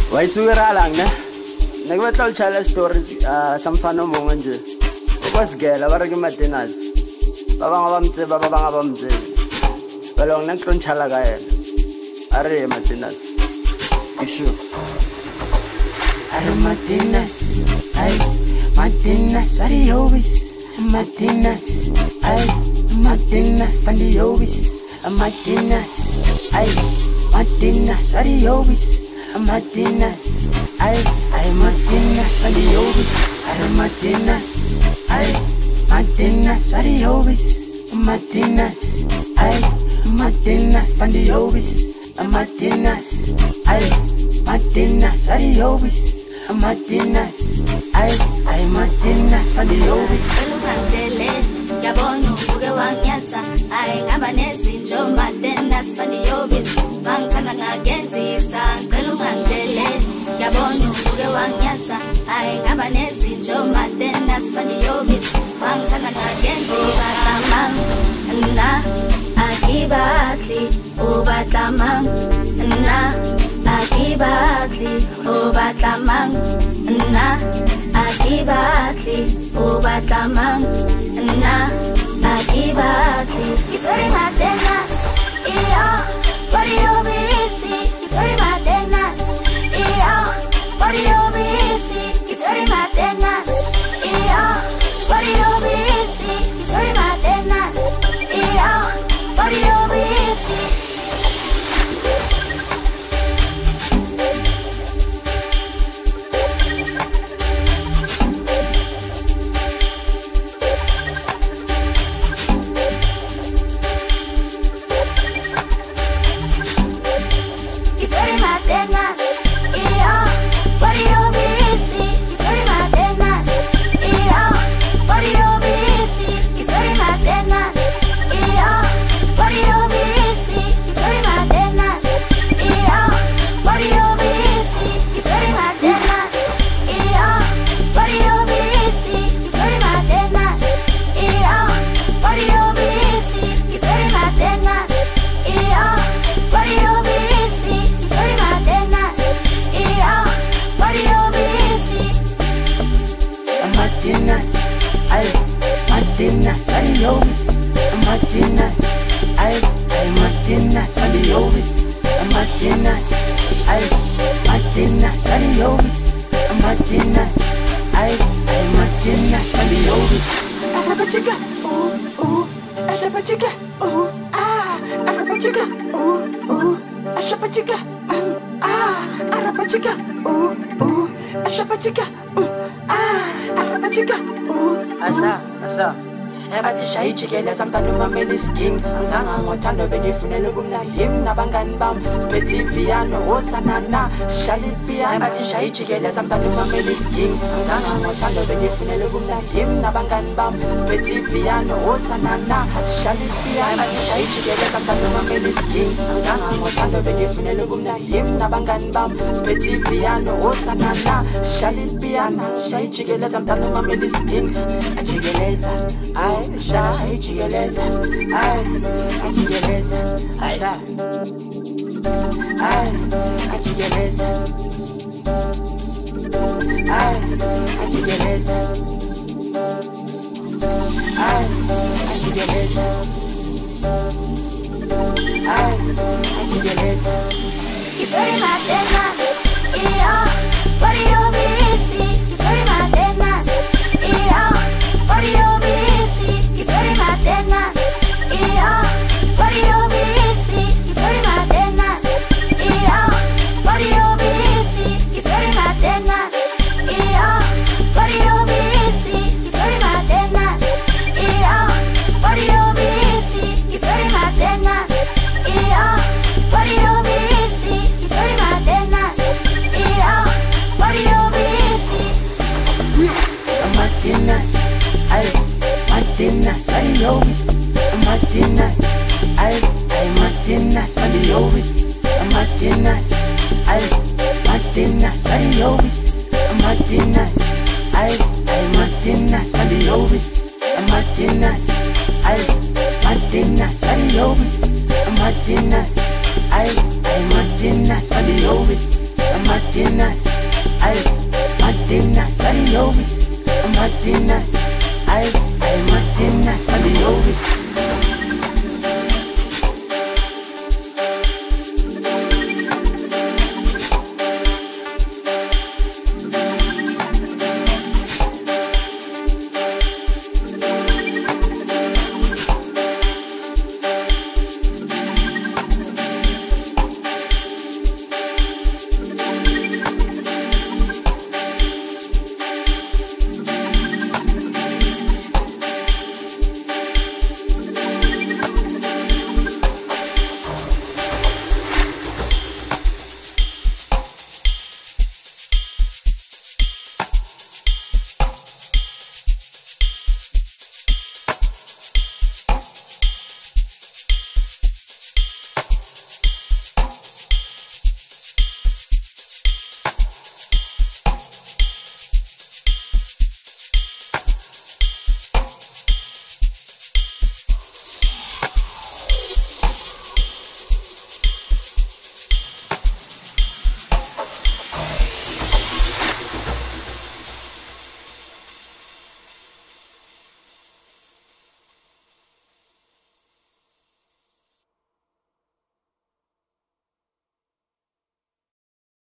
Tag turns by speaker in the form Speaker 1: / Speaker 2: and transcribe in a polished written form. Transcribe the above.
Speaker 1: Wayitsukira lang ne. Nakubetla uchala stories samfana mbongo nje. Kwasigela bareke Martinez. Baba ngabamtse. Balong nanklonchala ka yena. Are Martinez. Ishu.
Speaker 2: Are Martinez. Ay Martinez, what you always? Martinez. Ay Martinez, find the always. Martinez. Ay Martinez, what you always? Martinez. Ay Martinez, find the always. Are Martinez. Ay Martinez, what you always? Martinez. Ay Martinez, find the always. Martinez. Ay Martinez, what you always? Martinez, ay Martinez, find the always.
Speaker 3: Selungangele, yabona ubuke wangiyatha, ay ngaba nezinto Martinez, find the always. Mangithanda ngagenzisa, ngicela ungangele, yabona ubuke wangiyatha, ay ngaba nezinto Martinez, find the always. Mangithanda ngagenzisa, na akibatli, ubatlamang, na akibatli, ubatlamang, na akibatli, ubatlamang, na akibatli. Isori Martinez, iyo, body obisi. Isori Martinez, iyo, body obisi. Isori Martinez, iyo, body obisi. Isori Martinez, iyo, body obisi. Martinez, what you always? Martinez, ay Martinez, what you always? Martinez, ay Martinez, what you always? Martinez, ay Martinez, what you always? Araba chica, Ashapa chica, Araba chica, Ashapa chica, Araba chica, Ashapa chica, Araba chica,
Speaker 2: Asa Ebathi shayi jikele samtana umameli sking Ngizanga ngothando bengifunela ukumnandi him nabangani bami Siphethe iviyano osanana shayi piano Ebathi shayi jikele samtana umameli sking Ngizanga ngothando bengifunela ukumnandi him nabangani bami Siphethe iviyano osanana shayi piano Ebathi shayi jikele samtana umameli sking Ngizanga ngothando bengifunela ukumnandi him nabangani bami Siphethe iviyano osanana shayi piano Shayi jikele samtana umameli sking Ajikeleza Shayi jikeleza, ajikeleza, asa, ajikeleza, ajikeleza, ajikeleza, ajikeleza.
Speaker 3: Isori Martinez, iyo, body obisi. Isori Martinez, iyo, body obisi. Isori Martinez, iyo, body obisi. Isori Martinez, iyo, body obisi. Isori Martinez, iyo, body obisi. Isori Martinez, iyo, body obisi. Isori Martinez, iyo, body obisi. Isori Martinez, iyo, body obisi.
Speaker 2: Martinez, ay Martinez, what you always? Martinez, ay Martinez, what you always? Martinez, ay Martinez, what you always? Martinez, ay Martinez, what you always? Martinez, ay Martinez, what you always? Martinez, ay Martinez, what you always? Martinez, ay, Martinez, Martinez, ay, Martinez, Martinez.